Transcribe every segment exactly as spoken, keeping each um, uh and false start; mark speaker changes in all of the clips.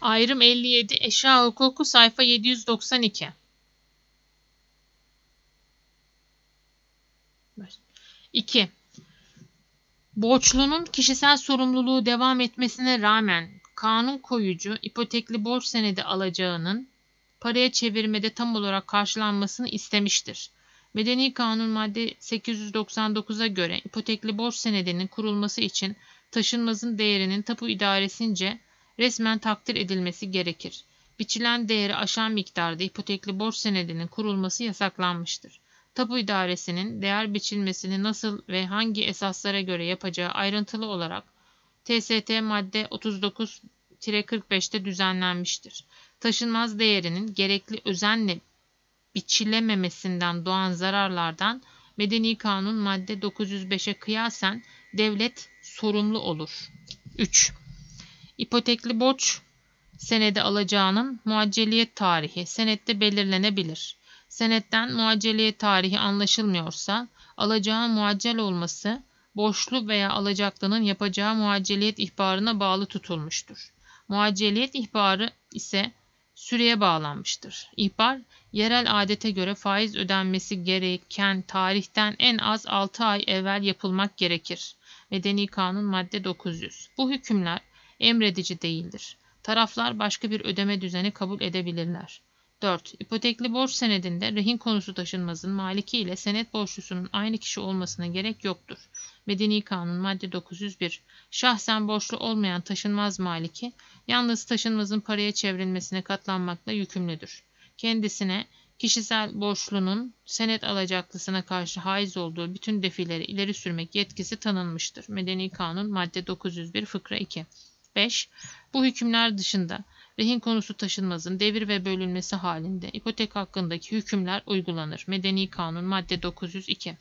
Speaker 1: Ayrım elli yedi, eşya hukuku, sayfa yedi yüz doksan iki. iki. Borçlunun kişisel sorumluluğu devam etmesine rağmen kanun koyucu ipotekli borç senedi alacağının paraya çevirmede tam olarak karşılanmasını istemiştir. Medeni Kanun madde sekiz yüz doksan dokuza göre ipotekli borç senedinin kurulması için taşınmazın değerinin tapu idaresince resmen takdir edilmesi gerekir. Biçilen değeri aşan miktarda ipotekli borç senedinin kurulması yasaklanmıştır. Tapu idaresinin değer biçilmesini nasıl ve hangi esaslara göre yapacağı ayrıntılı olarak T S T madde otuz dokuz kırk beş'te düzenlenmiştir. Taşınmaz değerinin gerekli özenle biçilememesinden doğan zararlardan Medeni Kanun madde dokuz yüz beş'e kıyasen devlet sorumlu olur. üç. İpotekli borç senedi alacağının muacceliyet tarihi senette belirlenebilir. Senetten muacceliyet tarihi anlaşılmıyorsa alacağın muaccel olması borçlu veya alacaklının yapacağı muacceliyet ihbarına bağlı tutulmuştur. Muacceliyet ihbarı ise süreye bağlanmıştır. İhbar, yerel adete göre faiz ödenmesi gereken tarihten en az altı ay evvel yapılmak gerekir. Medeni Kanun madde dokuz yüz. Bu hükümler emredici değildir. Taraflar başka bir ödeme düzeni kabul edebilirler. dört. İpotekli borç senedinde rehin konusu taşınmazın maliki ile senet borçlusunun aynı kişi olmasına gerek yoktur. Medeni Kanun madde dokuz yüz bir. Şahsen borçlu olmayan taşınmaz maliki yalnız taşınmazın paraya çevrilmesine katlanmakla yükümlüdür. Kendisine kişisel borçlunun senet alacaklısına karşı haiz olduğu bütün defileri ileri sürmek yetkisi tanınmıştır. Medeni Kanun madde dokuz yüz bir fıkra iki. beş. Bu hükümler dışında rehin konusu taşınmazın devir ve bölünmesi halinde ipotek hakkındaki hükümler uygulanır. Medeni Kanun madde dokuz yüz iki.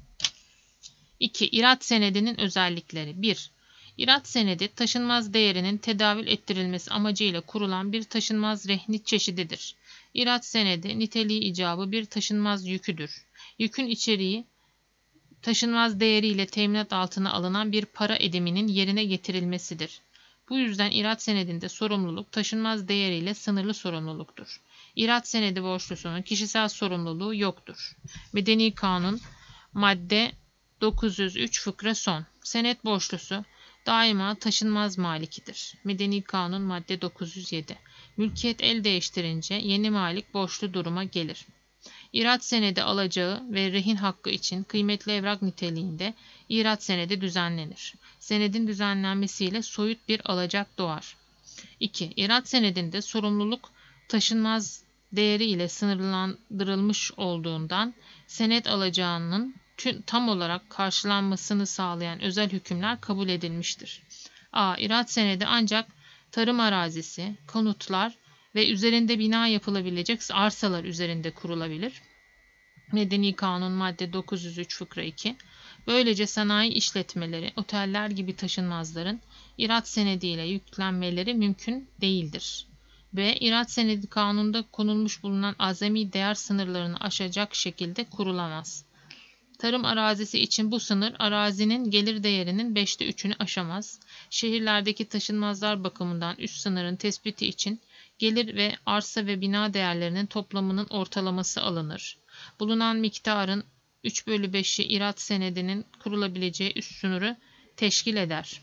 Speaker 1: iki. İrat senedinin özellikleri. bir. İrat senedi taşınmaz değerinin tedavül ettirilmesi amacıyla kurulan bir taşınmaz rehni çeşididir. İrat senedi niteliği icabı bir taşınmaz yüküdür. Yükün içeriği taşınmaz değeriyle teminat altına alınan bir para ediminin yerine getirilmesidir. Bu yüzden İrat senedinde sorumluluk taşınmaz değeriyle sınırlı sorumluluktur. İrat senedi borçlusunun kişisel sorumluluğu yoktur. Medeni Kanun madde dokuz yüz üç fıkra son. Senet borçlusu daima taşınmaz malikidir. Medeni Kanun madde dokuz yüz yedi. Mülkiyet el değiştirince yeni malik borçlu duruma gelir. İrat senedi alacağı ve rehin hakkı için kıymetli evrak niteliğinde İrat senedi düzenlenir. Senedin düzenlenmesiyle soyut bir alacak doğar. iki. İrat senedinde sorumluluk taşınmaz değeri ile sınırlandırılmış olduğundan senet alacağının tam olarak karşılanmasını sağlayan özel hükümler kabul edilmiştir. A. İrat senedi ancak tarım arazisi, konutlar ve üzerinde bina yapılabilecek arsalar üzerinde kurulabilir. Medeni Kanun madde dokuz yüz üç fıkra iki. Böylece sanayi işletmeleri, oteller gibi taşınmazların İrat senediyle yüklenmeleri mümkün değildir. B. İrat senedi kanunda konulmuş bulunan azami değer sınırlarını aşacak şekilde kurulamaz. Tarım arazisi için bu sınır arazinin gelir değerinin beşte üçünü aşamaz. Şehirlerdeki taşınmazlar bakımından üst sınırın tespiti için gelir ve arsa ve bina değerlerinin toplamının ortalaması alınır. Bulunan miktarın üç bölü beşi İrat senedinin kurulabileceği üst sınırı teşkil eder.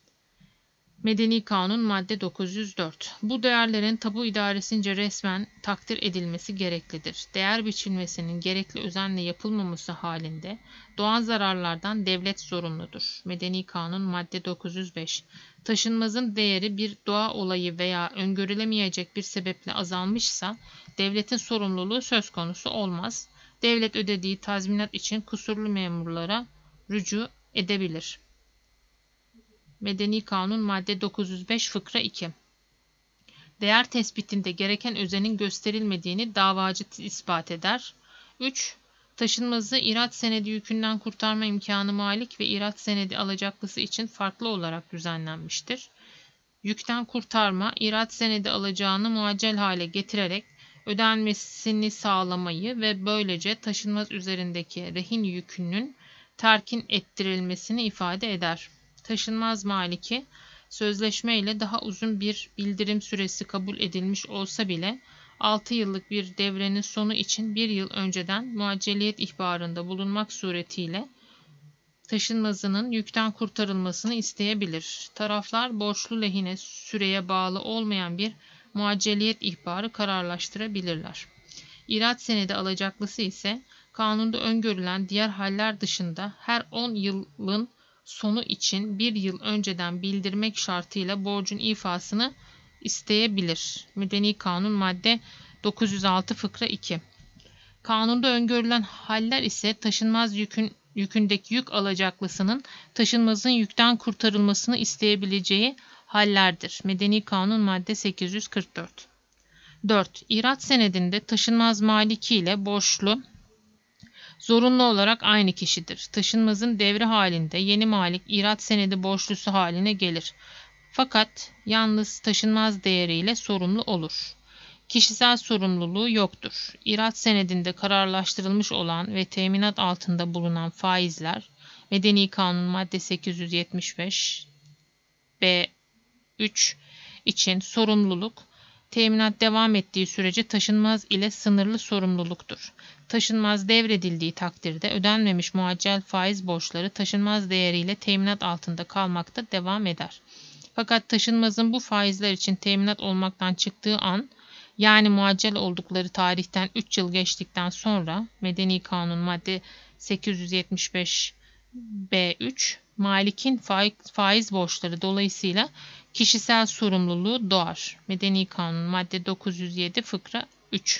Speaker 1: Medeni Kanun madde dokuz yüz dört. Bu değerlerin tapu idaresince resmen takdir edilmesi gereklidir. Değer biçilmesinin gerekli özenle yapılmaması halinde doğan zararlardan devlet sorumludur. Medeni Kanun madde dokuz yüz beş. Taşınmazın değeri bir doğa olayı veya öngörülemeyecek bir sebeple azalmışsa devletin sorumluluğu söz konusu olmaz. Devlet ödediği tazminat için kusurlu memurlara rücu edebilir. Medeni Kanun madde dokuz yüz beş fıkra iki. Değer tespitinde gereken özenin gösterilmediğini davacı ispat eder. üç. Taşınmazı İrat senedi yükünden kurtarma imkanı malik ve İrat senedi alacaklısı için farklı olarak düzenlenmiştir. Yükten kurtarma, İrat senedi alacağını muaccel hale getirerek ödenmesini sağlamayı ve böylece taşınmaz üzerindeki rehin yükünün terkin ettirilmesini ifade eder. Taşınmaz maliki sözleşme ile daha uzun bir bildirim süresi kabul edilmiş olsa bile altı yıllık bir devrenin sonu için bir yıl önceden muacceliyet ihbarında bulunmak suretiyle taşınmazının yükten kurtarılmasını isteyebilir. Taraflar borçlu lehine süreye bağlı olmayan bir muacceliyet ihbarı kararlaştırabilirler. İrat senedi alacaklısı ise kanunda öngörülen diğer haller dışında her on yılın sonu için bir yıl önceden bildirmek şartıyla borcun ifasını isteyebilir. Medeni Kanun madde dokuz yüz altı fıkra iki. Kanunda öngörülen haller ise taşınmaz yükün yükündeki yük alacaklısının taşınmazın yükten kurtarılmasını isteyebileceği hallerdir. Medeni Kanun madde sekiz yüz kırk dört. dört. İrat senedinde taşınmaz maliki ile borçlu zorunlu olarak aynı kişidir. Taşınmazın devri halinde yeni malik irat senedi borçlusu haline gelir. Fakat yalnız taşınmaz değeriyle sorumlu olur. Kişisel sorumluluğu yoktur. İrat senedinde kararlaştırılmış olan ve teminat altında bulunan faizler, Medeni Kanun madde sekiz yüz yetmiş beş B üç için sorumluluk, teminat devam ettiği sürece taşınmaz ile sınırlı sorumluluktur. Taşınmaz devredildiği takdirde ödenmemiş muaccel faiz borçları taşınmaz değeriyle teminat altında kalmakta devam eder. Fakat taşınmazın bu faizler için teminat olmaktan çıktığı an, yani muaccel oldukları tarihten üç yıl geçtikten sonra Medeni Kanun madde sekiz yüz yetmiş beş B üç malikin faiz borçları dolayısıyla kişisel sorumluluğu doğar. Medeni Kanun madde dokuz yüz yedi fıkra üç.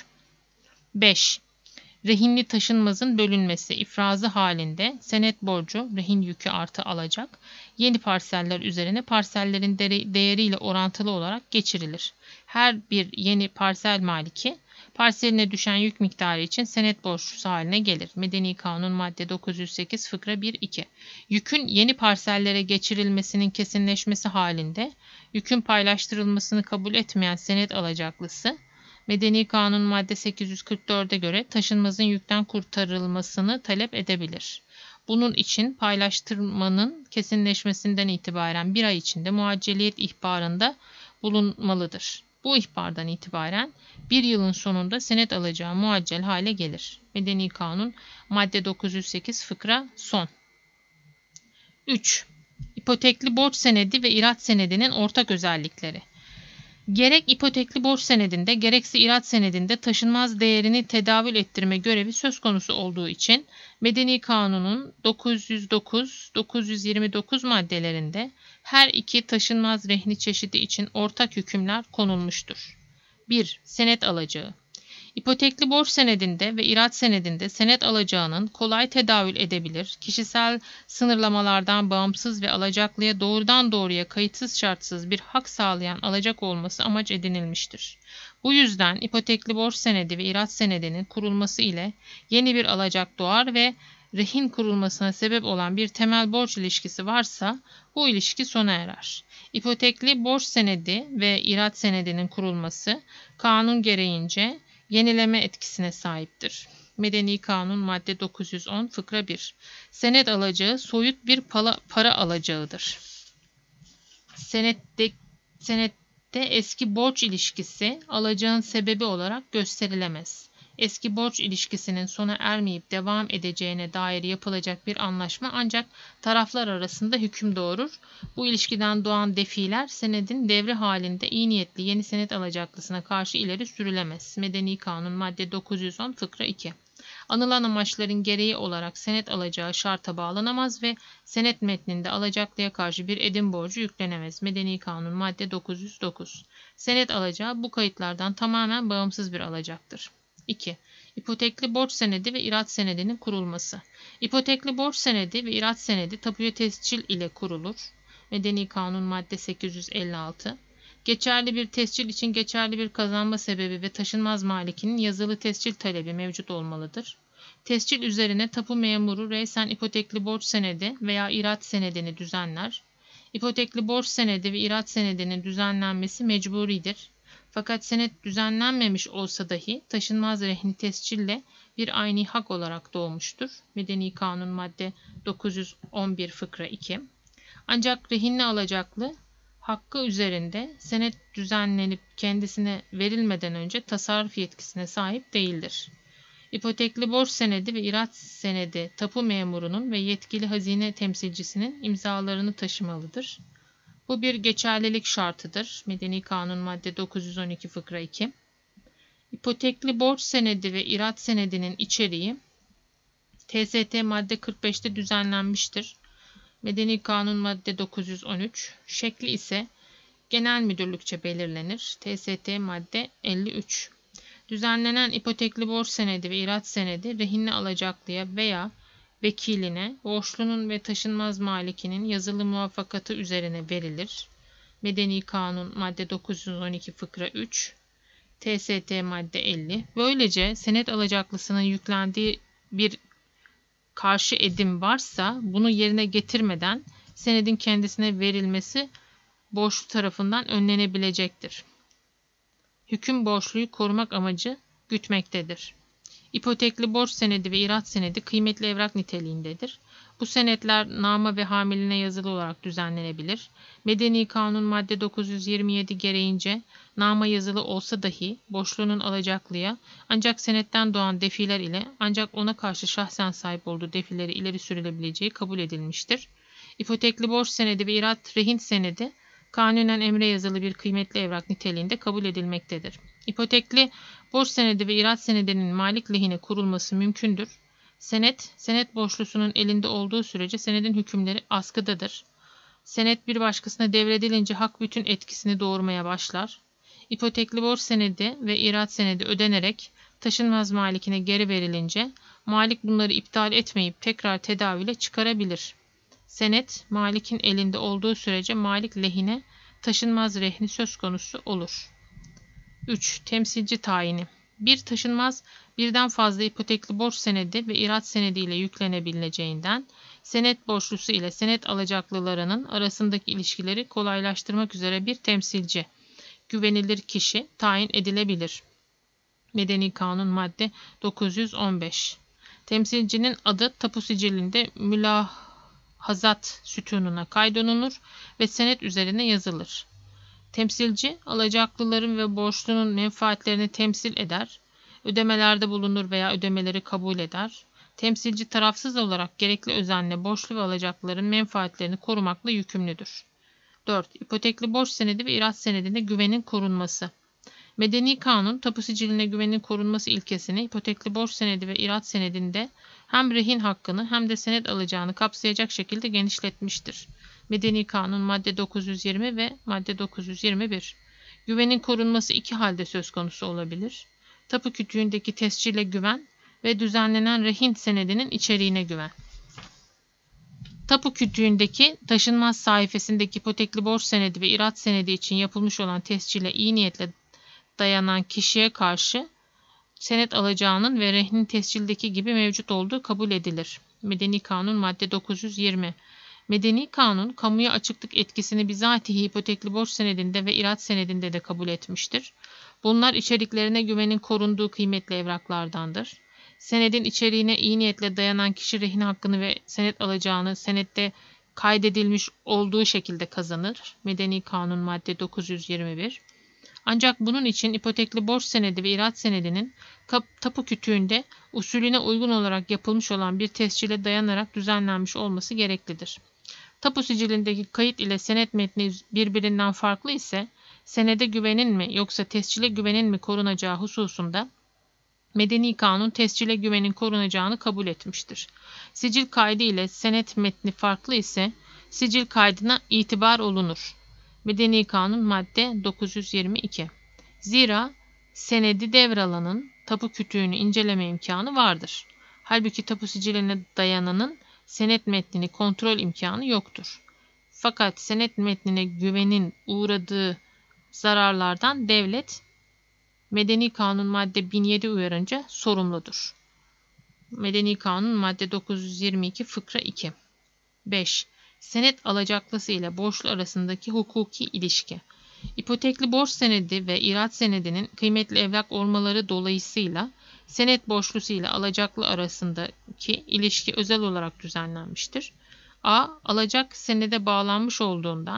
Speaker 1: beş. Rehinli taşınmazın bölünmesi ifrazı halinde senet borcu, rehin yükü artı alacak, yeni parseller üzerine parsellerin değeriyle orantılı olarak geçirilir. Her bir yeni parsel maliki, parseline düşen yük miktarı için senet borçlusu haline gelir. Medeni Kanun madde dokuz yüz sekiz fıkra bir iki. Yükün yeni parsellere geçirilmesinin kesinleşmesi halinde, yükün paylaştırılmasını kabul etmeyen senet alacaklısı, Medeni Kanun madde sekiz yüz kırk dört'e göre taşınmazın yükten kurtarılmasını talep edebilir. Bunun için paylaştırmanın kesinleşmesinden itibaren bir ay içinde muacceliyet ihbarında bulunmalıdır. Bu ihbardan itibaren bir yılın sonunda senet alacağı muaccel hale gelir. Medeni Kanun madde dokuz yüz sekiz fıkra son. üç. İpotekli borç senedi ve irat senedinin ortak özellikleri. Gerek ipotekli borç senedinde gerekse irat senedinde taşınmaz değerini tedavül ettirme görevi söz konusu olduğu için Medeni Kanun'un dokuz yüz dokuz dokuz yüz yirmi dokuz maddelerinde her iki taşınmaz rehni çeşidi için ortak hükümler konulmuştur. bir. Senet alacağı. İpotekli borç senedinde ve irat senedinde senet alacağının kolay tedavül edebilir, kişisel sınırlamalardan bağımsız ve alacaklıya doğrudan doğruya kayıtsız şartsız bir hak sağlayan alacak olması amaç edinilmiştir. Bu yüzden ipotekli borç senedi ve irat senedinin kurulması ile yeni bir alacak doğar ve rehin kurulmasına sebep olan bir temel borç ilişkisi varsa bu ilişki sona erer. İpotekli borç senedi ve irat senedinin kurulması kanun gereğince yenileme etkisine sahiptir. Medeni Kanun madde dokuz yüz on fıkra bir. Senet alacağı soyut bir para, para alacağıdır. Senette, senette eski borç ilişkisi alacağın sebebi olarak gösterilemez. Eski borç ilişkisinin sona ermeyip devam edeceğine dair yapılacak bir anlaşma ancak taraflar arasında hüküm doğurur. Bu ilişkiden doğan defiler senedin devri halinde iyi niyetli yeni senet alacaklısına karşı ileri sürülemez. Medeni Kanun madde dokuz yüz on fıkra iki. Anılan amaçların gereği olarak senet alacağı şarta bağlanamaz ve senet metninde alacaklıya karşı bir edin borcu yüklenemez. Medeni Kanun madde dokuz yüz dokuz. Senet alacağı bu kayıtlardan tamamen bağımsız bir alacaktır. iki. İpotekli borç senedi ve irat senedinin kurulması. İpotekli borç senedi ve irat senedi tapuya tescil ile kurulur. Medeni Kanun madde sekiz yüz elli altı. Geçerli bir tescil için geçerli bir kazanma sebebi ve taşınmaz malikinin yazılı tescil talebi mevcut olmalıdır. Tescil üzerine tapu memuru reysen ipotekli borç senedi veya irat senedini düzenler. İpotekli borç senedi ve irat senedinin düzenlenmesi mecburidir. Fakat senet düzenlenmemiş olsa dahi taşınmaz rehni tescille bir ayni hak olarak doğmuştur. Medeni Kanun madde dokuz yüz on bir fıkra iki. Ancak rehinli alacaklı hakkı üzerinde senet düzenlenip kendisine verilmeden önce tasarruf yetkisine sahip değildir. İpotekli borç senedi ve irat senedi tapu memurunun ve yetkili hazine temsilcisinin imzalarını taşımalıdır. Bu bir geçerlilik şartıdır. Medeni Kanun madde dokuz yüz on iki fıkra iki. İpotekli borç senedi ve irat senedinin içeriği T S T madde kırk beşte düzenlenmiştir. Medeni Kanun madde dokuz yüz on üç. Şekli ise genel müdürlükçe belirlenir. T S T madde elli üç. Düzenlenen ipotekli borç senedi ve irat senedi rehinli alacaklıya veya vekiline, borçlunun ve taşınmaz malikinin yazılı muvaffakatı üzerine verilir. Medeni Kanun madde dokuz yüz on iki fıkra üç. T S T madde elli. Böylece senet alacaklısının yüklendiği bir karşı edim varsa bunu yerine getirmeden senedin kendisine verilmesi borçlu tarafından önlenebilecektir. Hüküm borçluyu korumak amacı gütmektedir. İpotekli borç senedi ve irat senedi kıymetli evrak niteliğindedir. Bu senetler nama ve hamiline yazılı olarak düzenlenebilir. Medeni Kanun madde dokuz yüz yirmi yedi gereğince nama yazılı olsa dahi borçlunun alacaklıya ancak senetten doğan defiler ile ancak ona karşı şahsen sahip olduğu defileri ileri sürülebileceği kabul edilmiştir. İpotekli borç senedi ve irat rehin senedi kanunen emre yazılı bir kıymetli evrak niteliğinde kabul edilmektedir. İpotekli borç senedi ve irat senedinin malik lehine kurulması mümkündür. Senet, senet borçlusunun elinde olduğu sürece senedin hükümleri askıdadır. Senet bir başkasına devredilince hak bütün etkisini doğurmaya başlar. İpotekli borç senedi ve irat senedi ödenerek taşınmaz malikine geri verilince malik bunları iptal etmeyip tekrar tedavüle çıkarabilir. Senet, malikin elinde olduğu sürece malik lehine taşınmaz rehni söz konusu olur. üç. Temsilci tayini. Bir taşınmaz birden fazla ipotekli borç senedi ve irat senedi ile yüklenebileceğinden senet borçlusu ile senet alacaklılarının arasındaki ilişkileri kolaylaştırmak üzere bir temsilci, güvenilir kişi tayin edilebilir. Medeni Kanun madde dokuz yüz on beş. Temsilcinin adı tapu sicilinde mülahazat sütununa kaydolunur ve senet üzerine yazılır. Temsilci, alacaklıların ve borçlunun menfaatlerini temsil eder, ödemelerde bulunur veya ödemeleri kabul eder. Temsilci tarafsız olarak gerekli özenle borçlu ve alacaklıların menfaatlerini korumakla yükümlüdür. dört. İpotekli borç senedi ve irat senedinde güvenin korunması. Medeni Kanun, tapu siciline güvenin korunması ilkesini ipotekli borç senedi ve irat senedinde hem rehin hakkını hem de senet alacağını kapsayacak şekilde genişletmiştir. Medeni Kanun madde dokuz yüz yirmi ve madde dokuz yüz yirmi bir. Güvenin korunması iki halde söz konusu olabilir. Tapu kütüğündeki tescile güven ve düzenlenen rehin senedinin içeriğine güven. Tapu kütüğündeki taşınmaz sayfasındaki ipotekli borç senedi ve irat senedi için yapılmış olan tescile iyi niyetle dayanan kişiye karşı senet alacağının ve rehnin tescildeki gibi mevcut olduğu kabul edilir. Medeni Kanun madde dokuz yüz yirmi. Medeni Kanun, kamuya açıklık etkisini bizatihi ipotekli borç senedinde ve irat senedinde de kabul etmiştir. Bunlar içeriklerine güvenin korunduğu kıymetli evraklardandır. Senedin içeriğine iyi niyetle dayanan kişi rehin hakkını ve senet alacağını senette kaydedilmiş olduğu şekilde kazanır. Medeni Kanun madde dokuz yüz yirmi bir. Ancak bunun için ipotekli borç senedi ve irat senedinin tapu kütüğünde usulüne uygun olarak yapılmış olan bir tescile dayanarak düzenlenmiş olması gereklidir. Tapu sicilindeki kayıt ile senet metni birbirinden farklı ise senede güvenin mi yoksa tescile güvenin mi korunacağı hususunda Medeni Kanun tescile güvenin korunacağını kabul etmiştir. Sicil kaydı ile senet metni farklı ise sicil kaydına itibar olunur. Medeni Kanun madde dokuz yüz yirmi iki. Zira senedi devralanın tapu kütüğünü inceleme imkanı vardır. Halbuki tapu siciline dayananın senet metnini kontrol imkanı yoktur. Fakat senet metnine güvenin uğradığı zararlardan devlet Medeni Kanun madde bin yedi uyarınca sorumludur. Medeni Kanun madde dokuz yüz yirmi iki fıkra iki. beş. Senet alacaklısı ile borçlu arasındaki hukuki ilişki. İpotekli borç senedi ve irat senedinin kıymetli evrak olmaları dolayısıyla senet borçlusu ile alacaklı arasındaki ilişki özel olarak düzenlenmiştir. A. Alacak senede bağlanmış olduğundan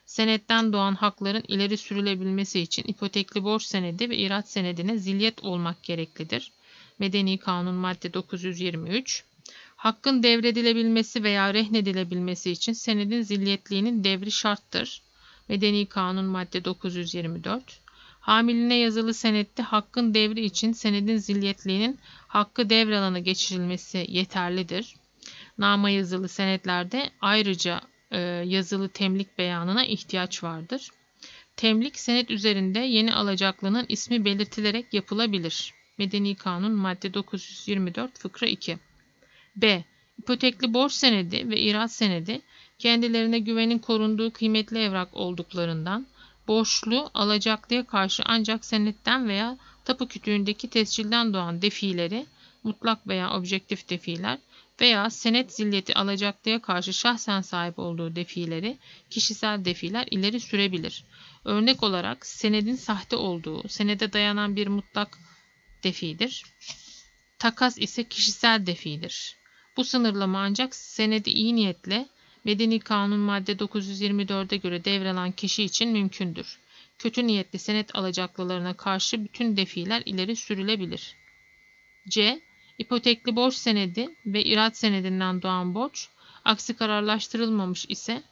Speaker 1: Senetten doğan hakların ileri sürülebilmesi için ipotekli borç senedi ve irat senedine zilyet olmak gereklidir. Medeni Kanun madde dokuz yüz yirmi üç. Hakkın devredilebilmesi veya rehnedilebilmesi için senedin zilyetliğinin devri şarttır. Medeni Kanun madde dokuz yüz yirmi dört. Hamiline yazılı senette hakkın devri için senedin zilyetliğinin hakkı devralana geçirilmesi yeterlidir. Nama yazılı senetlerde ayrıca e, yazılı temlik beyanına ihtiyaç vardır. Temlik senet üzerinde yeni alacaklının ismi belirtilerek yapılabilir. Medeni Kanun madde dokuz yüz yirmi dört fıkra iki. B. İpotekli borç senedi ve irat senedi kendilerine güvenin korunduğu kıymetli evrak olduklarından borçlu alacaklıya karşı ancak senetten veya tapu kütüğündeki tescilden doğan defileri, mutlak veya objektif defiler veya senet zilyeti alacaklıya karşı şahsen sahip olduğu defileri, kişisel defiler ileri sürebilir. Örnek olarak senedin sahte olduğu, senede dayanan bir mutlak defidir. Takas ise kişisel defidir. Bu sınırlama ancak senedi iyi niyetle Medeni Kanun madde dokuz yüz yirmi dört'e göre devralan kişi için mümkündür. Kötü niyetli senet alacaklılarına karşı bütün defiler ileri sürülebilir. C. İpotekli borç senedi ve irat senedinden doğan borç, aksi kararlaştırılmamış ise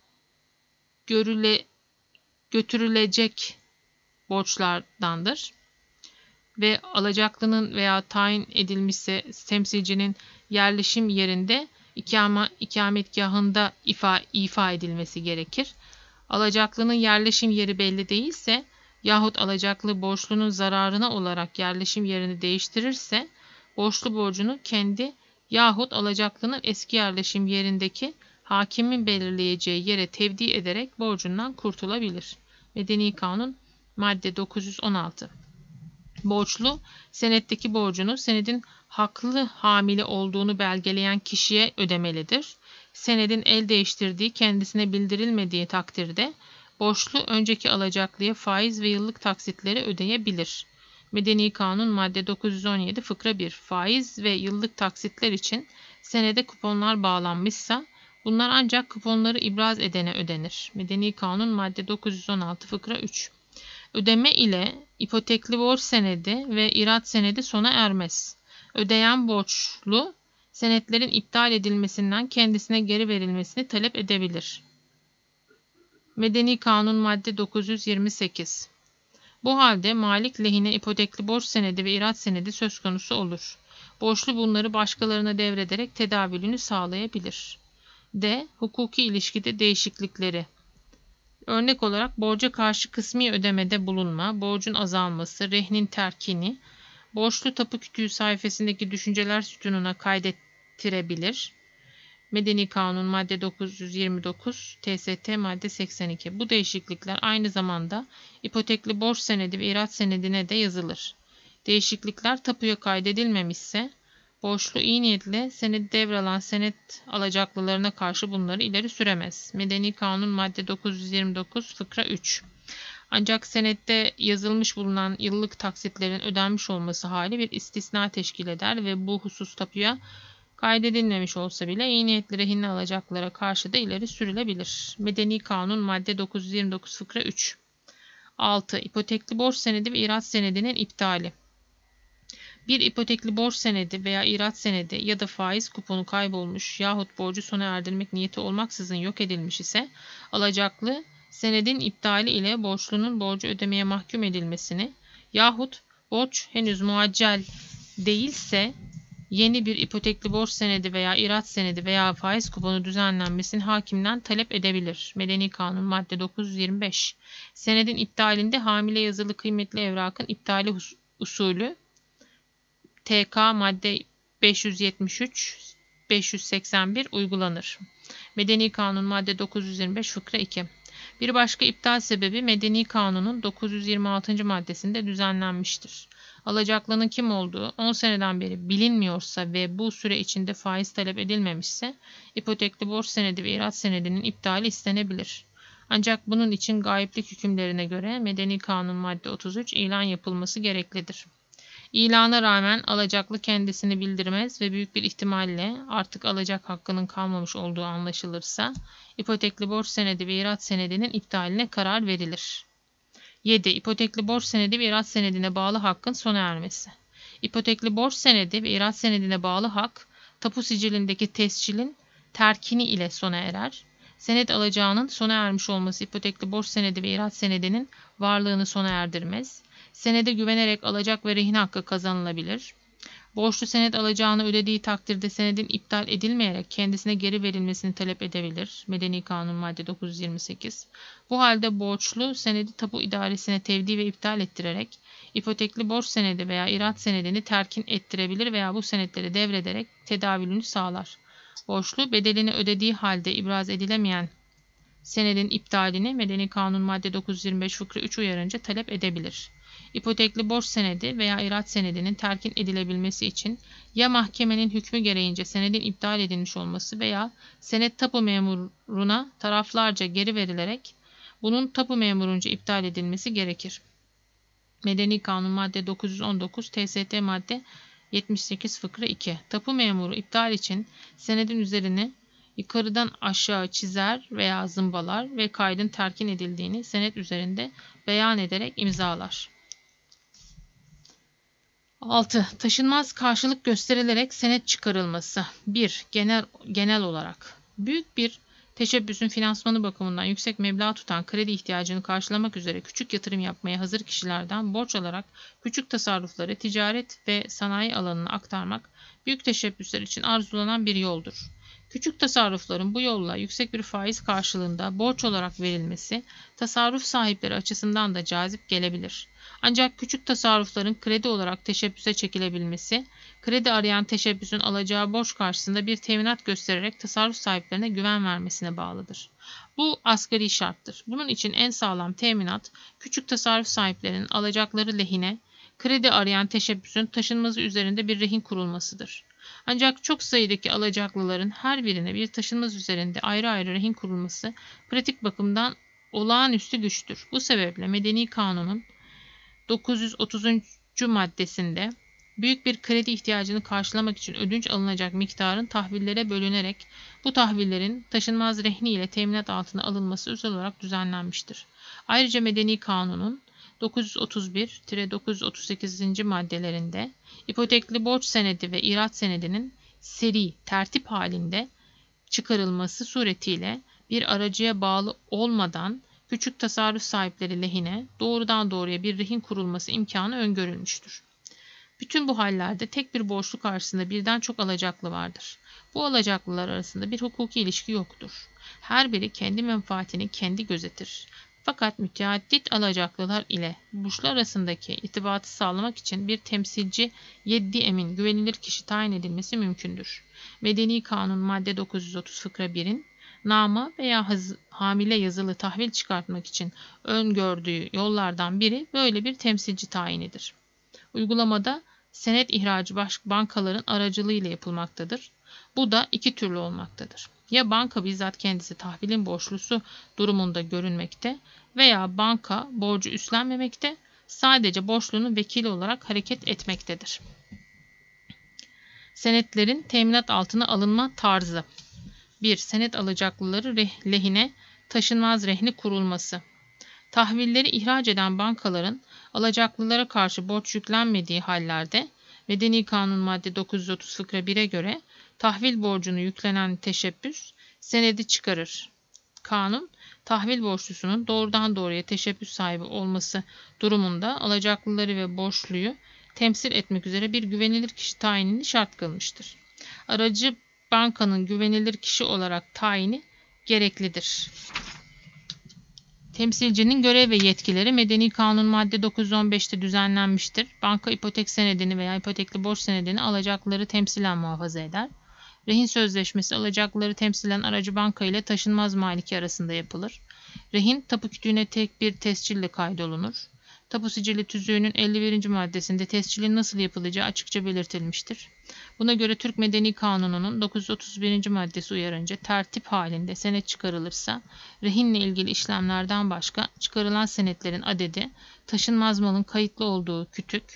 Speaker 1: görüle, götürülecek borçlardandır ve alacaklının veya tayin edilmişse temsilcinin yerleşim yerinde ikame, ikametgahında ifa, ifa edilmesi gerekir. Alacaklının yerleşim yeri belli değilse yahut alacaklı borçlunun zararına olarak yerleşim yerini değiştirirse borçlu borcunu kendi yahut alacaklının eski yerleşim yerindeki hakimin belirleyeceği yere tevdi ederek borcundan kurtulabilir. Medeni Kanun madde dokuz yüz on altı. Borçlu, senetteki borcunu senedin haklı hamile olduğunu belgeleyen kişiye ödemelidir. Senedin el değiştirdiği kendisine bildirilmediği takdirde borçlu önceki alacaklıya faiz ve yıllık taksitleri ödeyebilir. Medeni Kanun madde dokuz yüz on yedi fıkra bir. Faiz ve yıllık taksitler için senede kuponlar bağlanmışsa bunlar ancak kuponları ibraz edene ödenir. Medeni Kanun madde dokuz yüz on altı fıkra üç. Ödeme ile ipotekli borç senedi ve irat senedi sona ermez. Ödeyen borçlu senetlerin iptal edilmesinden kendisine geri verilmesini talep edebilir. Medeni Kanun madde dokuz yüz yirmi sekiz. Bu halde malik lehine ipotekli borç senedi ve irat senedi söz konusu olur. Borçlu bunları başkalarına devrederek tedavülünü sağlayabilir. D. Hukuki ilişkide değişiklikleri. Örnek olarak borca karşı kısmi ödemede bulunma, borcun azalması, rehnin terkini, borçlu tapu kütüğü sayfasındaki düşünceler sütununa kaydettirebilir. Medeni Kanun madde dokuz yüz yirmi dokuz, T S T madde seksen iki. Bu değişiklikler aynı zamanda ipotekli borç senedi ve irat senedine de yazılır. Değişiklikler tapuya kaydedilmemişse borçlu iyi niyetle senedi devralan senet alacaklılarına karşı bunları ileri süremez. Medeni Kanun madde dokuz yüz yirmi dokuz fıkra üç. Ancak senette yazılmış bulunan yıllık taksitlerin ödenmiş olması hali bir istisna teşkil eder ve bu husus tapuya kaydedilmemiş olsa bile iyi niyetli rehinli alacaklara karşı da ileri sürülebilir. Medeni Kanun madde dokuz yüz yirmi dokuz fıkra üç. altı. İpotekli borç senedi ve irat senedinin iptali. Bir ipotekli borç senedi veya irat senedi ya da faiz kuponu kaybolmuş yahut borcu sona erdirmek niyeti olmaksızın yok edilmiş ise alacaklı senedin iptali ile borçlunun borcu ödemeye mahkum edilmesini yahut borç henüz muaccel değilse yeni bir ipotekli borç senedi veya irat senedi veya faiz kuponu düzenlenmesini hakimden talep edebilir. Medeni Kanun madde dokuz yüz yirmi beş. Senedin iptalinde hamile yazılı kıymetli evrakın iptali usulü T K madde beş yüz yetmiş üç beş yüz seksen bir uygulanır. Medeni Kanun madde dokuz yüz yirmi beş fıkra iki. Bir başka iptal sebebi Medeni Kanun'un dokuz yüz yirmi altıncı maddesinde düzenlenmiştir. Alacaklının kim olduğu on seneden beri bilinmiyorsa ve bu süre içinde faiz talep edilmemişse ipotekli borç senedi ve irat senedinin iptali istenebilir. Ancak bunun için gayiplik hükümlerine göre Medeni Kanun madde otuz üç ilan yapılması gereklidir. İlana rağmen alacaklı kendisini bildirmez ve büyük bir ihtimalle artık alacak hakkının kalmamış olduğu anlaşılırsa ipotekli borç senedi ve irat senedinin iptaline karar verilir. yedi. İpotekli borç senedi ve irat senedine bağlı hakkın sona ermesi. İpotekli borç senedi ve irat senedine bağlı hak, tapu sicilindeki tescilin terkini ile sona erer. Senet alacağının sona ermiş olması ipotekli borç senedi ve irat senedinin varlığını sona erdirmez. Senede güvenerek alacak ve rehin hakkı kazanılabilir. Borçlu senet alacağını ödediği takdirde senedin iptal edilmeyerek kendisine geri verilmesini talep edebilir. Medeni Kanun madde dokuz yüz yirmi sekiz. Bu halde borçlu senedi tapu idaresine tevdi ve iptal ettirerek ipotekli borç senedi veya irat senedini terkin ettirebilir veya bu senetleri devrederek tedavülünü sağlar. Borçlu bedelini ödediği halde ibraz edilemeyen senedin iptalini Medeni Kanun madde dokuz yüz yirmi beş fıkra üç uyarınca talep edebilir. İpotekli borç senedi veya irat senedinin terkin edilebilmesi için ya mahkemenin hükmü gereğince senedin iptal edilmiş olması veya senet tapu memuruna taraflarca geri verilerek bunun tapu memurunca iptal edilmesi gerekir. Medeni Kanun madde dokuz yüz on dokuz, T S T madde yetmiş sekiz fıkra iki. Tapu memuru iptal için senedin üzerini yukarıdan aşağı çizer veya zımbalar ve kaydın terkin edildiğini senet üzerinde beyan ederek imzalar. altı. Taşınmaz karşılık gösterilerek senet çıkarılması. bir. Genel, genel olarak. Büyük bir teşebbüsün finansmanı bakımından yüksek meblağ tutan kredi ihtiyacını karşılamak üzere küçük yatırım yapmaya hazır kişilerden borç alarak küçük tasarrufları ticaret ve sanayi alanına aktarmak büyük teşebbüsler için arzulanan bir yoldur. Küçük tasarrufların bu yolla yüksek bir faiz karşılığında borç olarak verilmesi tasarruf sahipleri açısından da cazip gelebilir. Ancak küçük tasarrufların kredi olarak teşebbüse çekilebilmesi, kredi arayan teşebbüsün alacağı borç karşısında bir teminat göstererek tasarruf sahiplerine güven vermesine bağlıdır. Bu asgari şarttır. Bunun için en sağlam teminat, küçük tasarruf sahiplerinin alacakları lehine, kredi arayan teşebbüsün taşınmazı üzerinde bir rehin kurulmasıdır. Ancak çok sayıdaki alacaklıların her birine bir taşınmaz üzerinde ayrı ayrı rehin kurulması pratik bakımdan olağanüstü güçtür. Bu sebeple Medeni Kanun'un dokuz yüz otuzuncu maddesinde büyük bir kredi ihtiyacını karşılamak için ödünç alınacak miktarın tahvillere bölünerek bu tahvillerin taşınmaz rehni ile teminat altına alınması özel olarak düzenlenmiştir. Ayrıca Medeni Kanun'un dokuz yüz otuz bir dokuz yüz otuz sekizinci maddelerinde ipotekli borç senedi ve irat senedinin seri tertip halinde çıkarılması suretiyle bir aracıya bağlı olmadan küçük tasarruf sahipleri lehine doğrudan doğruya bir rehin kurulması imkanı öngörülmüştür. Bütün bu hallerde tek bir borçlu karşısında birden çok alacaklı vardır. Bu alacaklılar arasında bir hukuki ilişki yoktur. Her biri kendi menfaatini kendi gözetir. Fakat müteaddit alacaklılar ile borçlu arasındaki irtibatı sağlamak için bir temsilci yeddi emin güvenilir kişi tayin edilmesi mümkündür. Medeni Kanun madde dokuz yüz otuz fıkra birin nama veya hamile yazılı tahvil çıkartmak için öngördüğü yollardan biri böyle bir temsilci tayinidir. Uygulamada senet ihracı bankaların aracılığıyla yapılmaktadır. Bu da iki türlü olmaktadır. Ya banka bizzat kendisi tahvilin borçlusu durumunda görünmekte veya banka borcu üstlenmemekte, sadece borçlunun vekili olarak hareket etmektedir. Senetlerin teminat altına alınma tarzı. bir. Senet alacaklıları lehine taşınmaz rehni kurulması. Tahvilleri ihraç eden bankaların alacaklılara karşı borç yüklenmediği hallerde Medeni Kanun madde dokuz yüz otuz fıkra bire göre tahvil borcunu yüklenen teşebbüs senedi çıkarır. Kanun, tahvil borçlusunun doğrudan doğruya teşebbüs sahibi olması durumunda alacaklıları ve borçluyu temsil etmek üzere bir güvenilir kişi tayinini şart kılmıştır. Aracı bankanın güvenilir kişi olarak tayini gereklidir. Temsilcinin görev ve yetkileri Medeni Kanun madde dokuz yüz on beşte düzenlenmiştir. Banka ipotek senedini veya ipotekli borç senedini alacaklıları temsilen muhafaza eder. Rehin sözleşmesi alacaklıları temsilen aracı banka ile taşınmaz maliki arasında yapılır. Rehin tapu kütüğüne tek bir tescille kaydolunur. Tapu sicili tüzüğünün elli birinci maddesinde tescilin nasıl yapılacağı açıkça belirtilmiştir. Buna göre Türk Medeni Kanunu'nun dokuz yüz otuz birinci maddesi uyarınca tertip halinde senet çıkarılırsa rehinle ilgili işlemlerden başka çıkarılan senetlerin adedi, taşınmaz malın kayıtlı olduğu kütük,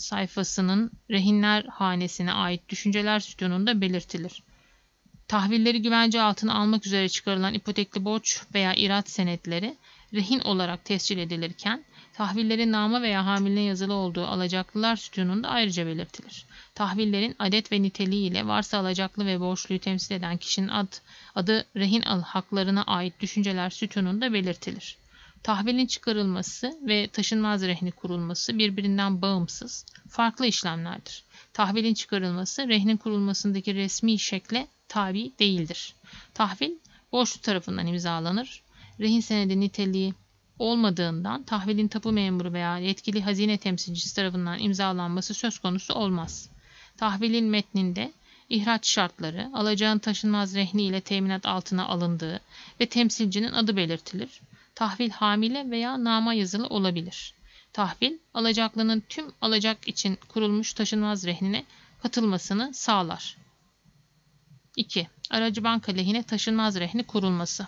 Speaker 1: sayfasının rehinler hanesine ait düşünceler sütununda belirtilir. Tahvilleri güvence altına almak üzere çıkarılan ipotekli borç veya irat senetleri rehin olarak tescil edilirken, tahvillerin nama veya hamiline yazılı olduğu alacaklılar sütununda ayrıca belirtilir. Tahvillerin adet ve niteliği ile varsa alacaklı ve borçluyu temsil eden kişinin ad, adı rehin haklarına ait düşünceler sütununda belirtilir. Tahvilin çıkarılması ve taşınmaz rehni kurulması birbirinden bağımsız, farklı işlemlerdir. Tahvilin çıkarılması, rehnin kurulmasındaki resmi şekle tabi değildir. Tahvil, borçlu tarafından imzalanır. Rehin senedi niteliği olmadığından tahvilin tapu memuru veya yetkili hazine temsilcisi tarafından imzalanması söz konusu olmaz. Tahvilin metninde ihraç şartları, alacağın taşınmaz rehni ile teminat altına alındığı ve temsilcinin adı belirtilir. Tahvil hamile veya nama yazılı olabilir. Tahvil, alacaklının tüm alacak için kurulmuş taşınmaz rehnine katılmasını sağlar. iki. Aracı banka lehine taşınmaz rehni kurulması.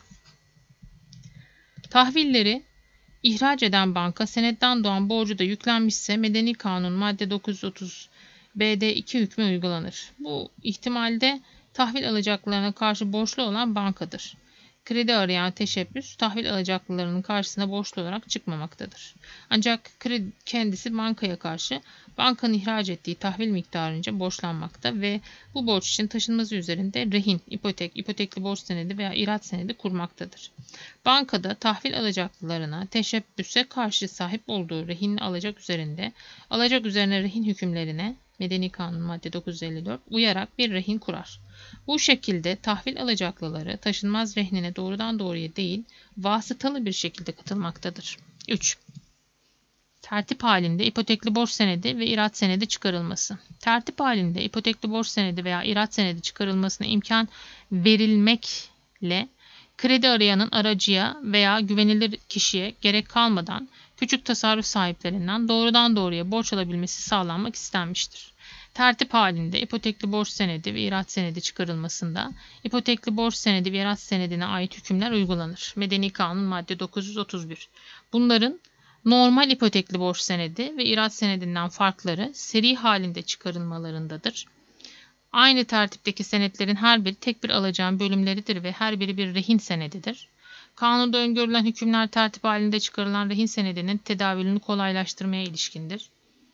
Speaker 1: Tahvilleri ihraç eden banka senetten doğan borcu da yüklenmişse Medeni Kanun madde dokuz yüz otuz B D iki hükmü uygulanır. Bu ihtimalde tahvil alacaklarına karşı borçlu olan bankadır. Kredi arayan teşebbüs tahvil alacaklılarının karşısına borçlu olarak çıkmamaktadır. Ancak kredi kendisi bankaya karşı bankanın ihraç ettiği tahvil miktarınca borçlanmakta ve bu borç için taşınmazı üzerinde rehin, ipotek, ipotekli borç senedi veya irat senedi kurmaktadır. Bankada tahvil alacaklılarına teşebbüse karşı sahip olduğu rehinli alacak üzerinde alacak üzerine rehin hükümlerine Medeni Kanun madde dokuz yüz elli dört uyarak bir rehin kurar. Bu şekilde tahvil alacaklıları taşınmaz rehnine doğrudan doğruya değil, vasıtalı bir şekilde katılmaktadır. üç. Tertip halinde ipotekli borç senedi ve irat senedi çıkarılması. Tertip halinde ipotekli borç senedi veya irat senedi çıkarılmasına imkan verilmekle kredi arayanın aracıya veya güvenilir kişiye gerek kalmadan küçük tasarruf sahiplerinden doğrudan doğruya borç alabilmesi sağlanmak istenmiştir. Tertip halinde ipotekli borç senedi ve irat senedi çıkarılmasında ipotekli borç senedi ve irat senedine ait hükümler uygulanır. Medeni Kanun madde dokuz yüz otuz bir. Bunların normal ipotekli borç senedi ve irat senedinden farkları seri halinde çıkarılmalarındadır. Aynı tertipteki senetlerin her biri tek bir alacağın bölümleridir ve her biri bir rehin senedidir. Kanunda öngörülen hükümler tertip halinde çıkarılan rehin senedinin tedavülünü kolaylaştırmaya ilişkindir.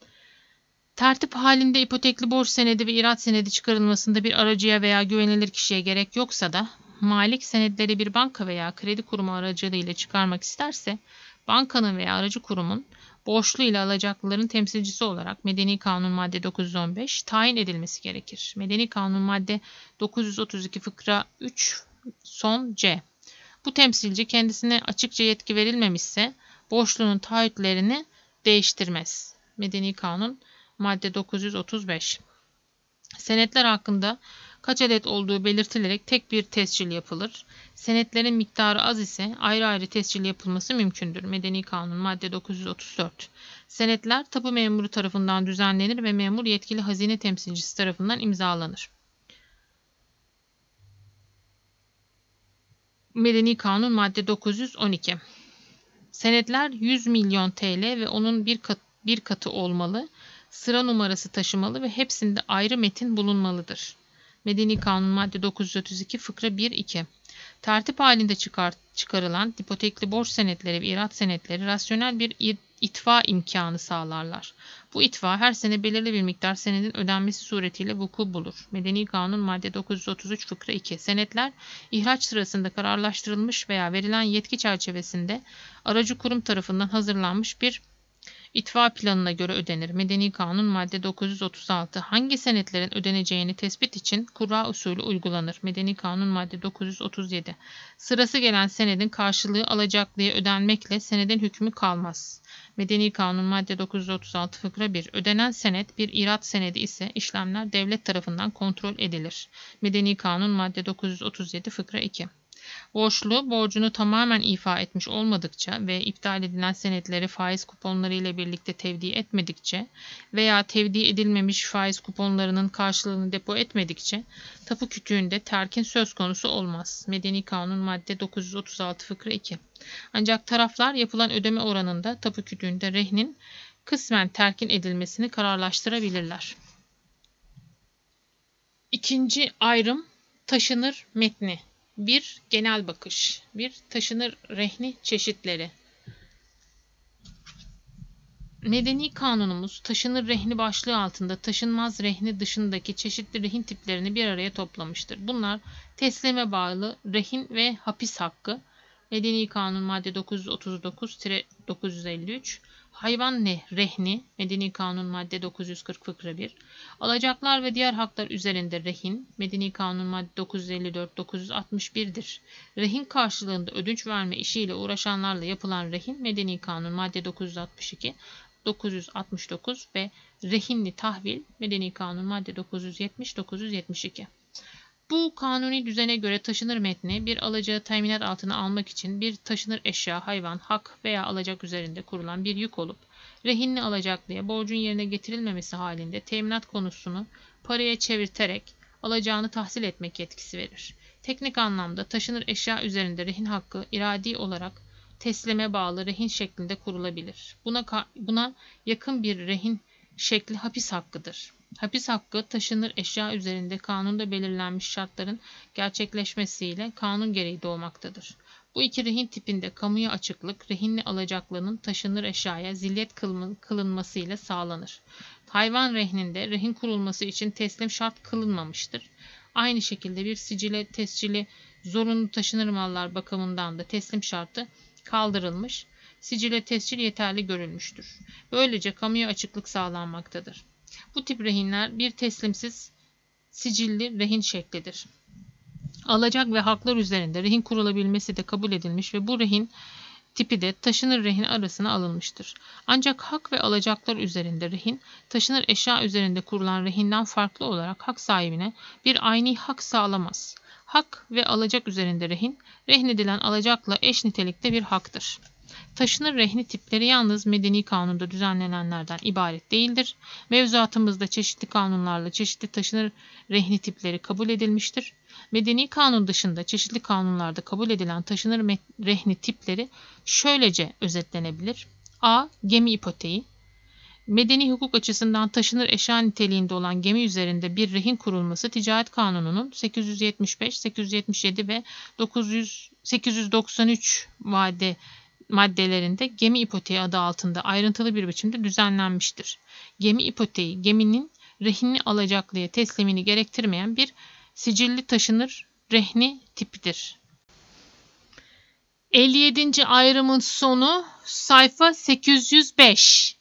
Speaker 1: Tertip halinde ipotekli borç senedi ve irat senedi çıkarılmasında bir aracıya veya güvenilir kişiye gerek yoksa da malik senetleri bir banka veya kredi kurumu aracılığıyla çıkarmak isterse bankanın veya aracı kurumun borçlu ile alacaklıların temsilcisi olarak Medeni Kanun madde dokuz yüz on beş tayin edilmesi gerekir. Medeni Kanun madde dokuz yüz otuz iki fıkra üç son C. Bu temsilci kendisine açıkça yetki verilmemişse borçlunun taahhütlerini değiştirmez. Medeni Kanun madde dokuz yüz otuz beş. Senetler hakkında kaç adet olduğu belirtilerek tek bir tescil yapılır. Senetlerin miktarı az ise ayrı ayrı tescil yapılması mümkündür. Medeni Kanun madde dokuz yüz otuz dört. Senetler tapu memuru tarafından düzenlenir ve memur yetkili hazine temsilcisi tarafından imzalanır. Medeni Kanun madde dokuz yüz on iki. Senetler yüz milyon T L ve onun bir, kat, bir katı olmalı, sıra numarası taşımalı ve hepsinde ayrı metin bulunmalıdır. Medeni Kanun madde dokuz yüz otuz iki fıkra bir iki. Tertip halinde çıkar, çıkarılan ipotekli borç senetleri ve irat senetleri rasyonel bir itfa imkanı sağlarlar. Bu itfa her sene belirli bir miktar senedin ödenmesi suretiyle vuku bulur. Medeni Kanun madde dokuz yüz otuz üç fıkra iki. Senetler ihraç sırasında kararlaştırılmış veya verilen yetki çerçevesinde aracı kurum tarafından hazırlanmış bir İtfa planına göre ödenir. Medeni Kanun madde dokuz yüz otuz altı. Hangi senetlerin ödeneceğini tespit için kura usulü uygulanır. Medeni Kanun madde dokuz yüz otuz yedi. Sırası gelen senedin karşılığı alacaklıya ödenmekle senedin hükmü kalmaz. Medeni Kanun madde dokuz yüz otuz altı fıkra bir. Ödenen senet bir irat senedi ise işlemler devlet tarafından kontrol edilir. Medeni Kanun madde dokuz yüz otuz yedi fıkra iki. Borçlu, borcunu tamamen ifa etmiş olmadıkça ve iptal edilen senetleri faiz kuponları ile birlikte tevdi etmedikçe veya tevdi edilmemiş faiz kuponlarının karşılığını depo etmedikçe tapu kütüğünde terkin söz konusu olmaz. Medeni Kanun madde dokuz yüz otuz altı fıkra iki. Ancak taraflar yapılan ödeme oranında tapu kütüğünde rehnin kısmen terkin edilmesini kararlaştırabilirler. İkinci ayrım taşınır metni. bir Genel bakış. bir Taşınır rehni çeşitleri. Medeni kanunumuz taşınır rehni başlığı altında taşınmaz rehni dışındaki çeşitli rehin tiplerini bir araya toplamıştır. Bunlar teslime bağlı rehin ve hapis hakkı. Medeni kanun madde dokuz yüz otuz dokuz dokuz yüz elli üç. Hayvan rehni. Medeni kanun madde dokuz yüz kırk fıkra bir. Alacaklar ve diğer haklar üzerinde rehin. Medeni kanun madde dokuz yüz elli dört dokuz yüz altmış bir'dir. Rehin karşılığında ödünç verme işiyle uğraşanlarla yapılan rehin. Medeni kanun madde dokuz yüz altmış iki dokuz yüz altmış dokuz ve rehinli tahvil. Medeni kanun madde dokuz yüz yetmiş dokuz yüz yetmiş iki. Bu kanuni düzene göre taşınır metni bir alacağı teminat altına almak için bir taşınır eşya, hayvan, hak veya alacak üzerinde kurulan bir yük olup rehinli alacaklıya borcun yerine getirilmemesi halinde teminat konusunu paraya çevirterek alacağını tahsil etmek yetkisi verir. Teknik anlamda taşınır eşya üzerinde rehin hakkı iradi olarak teslime bağlı rehin şeklinde kurulabilir. Buna, buna yakın bir rehin şekli hapis hakkıdır. Hapis hakkı taşınır eşya üzerinde kanunda belirlenmiş şartların gerçekleşmesiyle kanun gereği doğmaktadır. Bu iki rehin tipinde kamuya açıklık, rehinli alacaklının taşınır eşyaya zilyet kılınmasıyla sağlanır. Hayvan rehninde rehin kurulması için teslim şart kılınmamıştır. Aynı şekilde bir sicile tescili zorunlu taşınır mallar bakımından da teslim şartı kaldırılmış, sicile tescil yeterli görülmüştür. Böylece kamuya açıklık sağlanmaktadır. Bu tip rehinler bir teslimsiz sicilli rehin şeklidir. Alacak ve haklar üzerinde rehin kurulabilmesi de kabul edilmiş ve bu rehin tipi de taşınır rehin arasına alınmıştır. Ancak hak ve alacaklar üzerinde rehin, taşınır eşya üzerinde kurulan rehinden farklı olarak hak sahibine bir ayni hak sağlamaz. Hak ve alacak üzerinde rehin, rehnedilen alacakla eş nitelikte bir haktır. Taşınır rehni tipleri yalnız medeni kanunda düzenlenenlerden ibaret değildir. Mevzuatımızda çeşitli kanunlarla çeşitli taşınır rehni tipleri kabul edilmiştir. Medeni kanun dışında çeşitli kanunlarda kabul edilen taşınır rehni tipleri şöylece özetlenebilir. A. Gemi ipoteği. Medeni hukuk açısından taşınır eşya niteliğinde olan gemi üzerinde bir rehin kurulması Ticaret Kanunu'nun sekiz yüz yetmiş beş, sekiz yüz yetmiş yedi ve sekiz yüz doksan üç madde maddelerinde gemi ipoteği adı altında ayrıntılı bir biçimde düzenlenmiştir. Gemi ipoteği, geminin rehinli alacaklıya teslimini gerektirmeyen bir sicilli taşınır rehni tipidir. elli yedinci ayrımın sonu sayfa sekiz yüz beş.